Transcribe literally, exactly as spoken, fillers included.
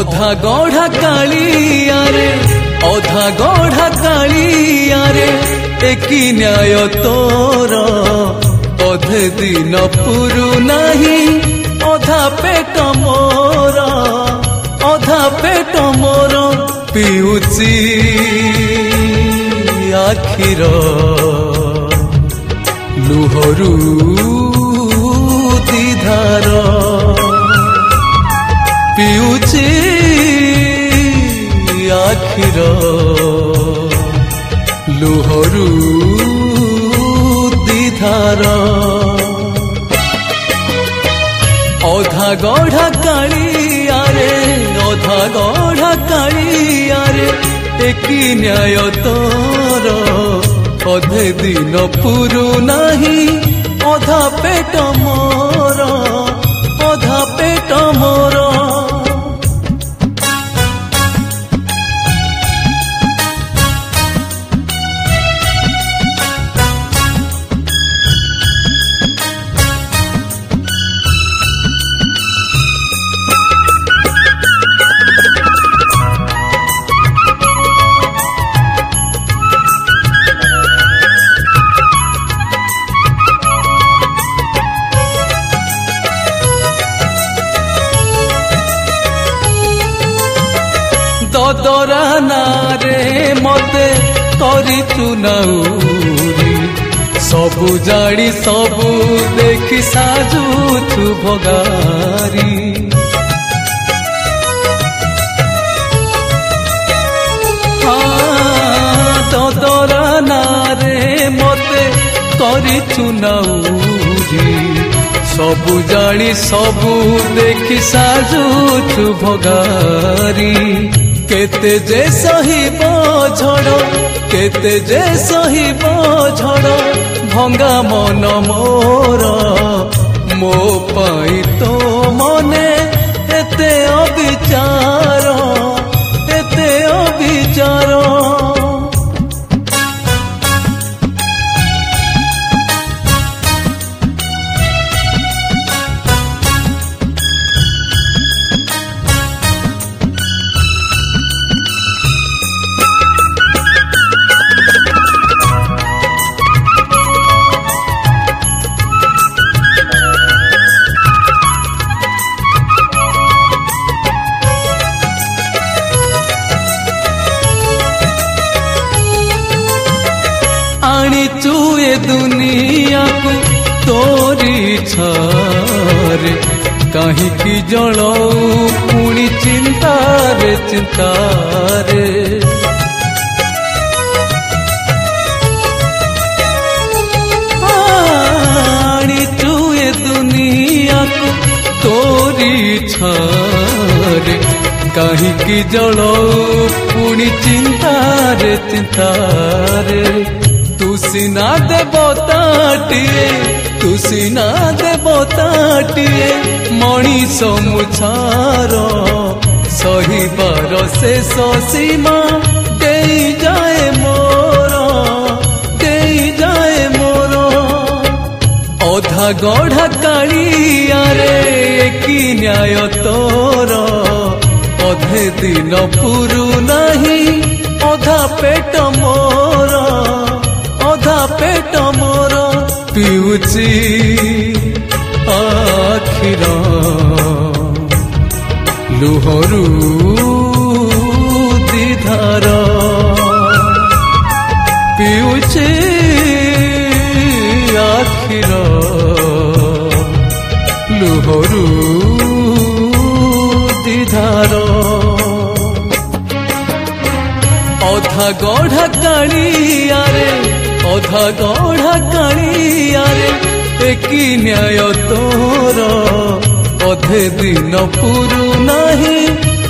ଅଧା ଗଢା କାଳିଆରେ ଅଧା ଗଢା କାଳିଆରେ ଏକି ନ୍ୟାୟ ତୋର ଅଧେ ଦିନ ପୁରୁ ନାହିଁ ଅଧା ପେଟ ମୋର ଅଧା ପେଟ ମୋର ପିଉଚି ଆଖିର ଲୁହରୁ ଦିଧାର ପିଉଚି ଆଖିର ଲୁହରୁ ଦିଧାର ଅଧା ଗଢା କାଳିଆରେ ଅଧା ଗଢା କାଳିଆରେ ଏକି ନ୍ୟାୟ ତୋର ଅଧେ ଦିନ ପୁରୁ ନାହିଁ ଅଧା ପେଟ ମୋର ଅଧା ପେଟ ମୋର ଦଦରା ନାରେ ମତେ କରିଛୁ ନାଉରି ସବୁ ଜାଣି ସବୁ ଦେଖି ସାଜୁଛୁ ଭଗାରି ଦଦରା ନାରେ ମତେ କରିଛୁ ନାଉରି ସବୁ ଜାଣି ସବୁ ଦେଖି ସାଜୁଛୁ ଭଗାରି केते जे सहिब झड़ केते जे सहिब झड़ भंगा मन मोर मो पाई तो मने एते अविचार एते अविचार आनीचु ए दुनिया को तोरी छारे कहीं की जलो पुणी चिंतारे चिंतारे आनीचु ए दुनिया को तोरी छारे कहीं की जलो पुणी चिंतारे चिंतारे तू सिना देवताटिए तू सिना देवताटिए मणिष मुछार सहिबार शेष सीमा दे जाए मोर दे जाए मोर अधा गढ़ा कालियारे कि न्याय तोर अधे दिन पुरु नहीं अधा पेट मोर अधा पेट मोर पिउची आखिर लुहरु दिधार पिउची आखिर लुहरु दिधार अधा गढ़ा कालियारे अधा गढ़ा कालियारे एकी न्याय तोर अधे दिन पुरु नहीं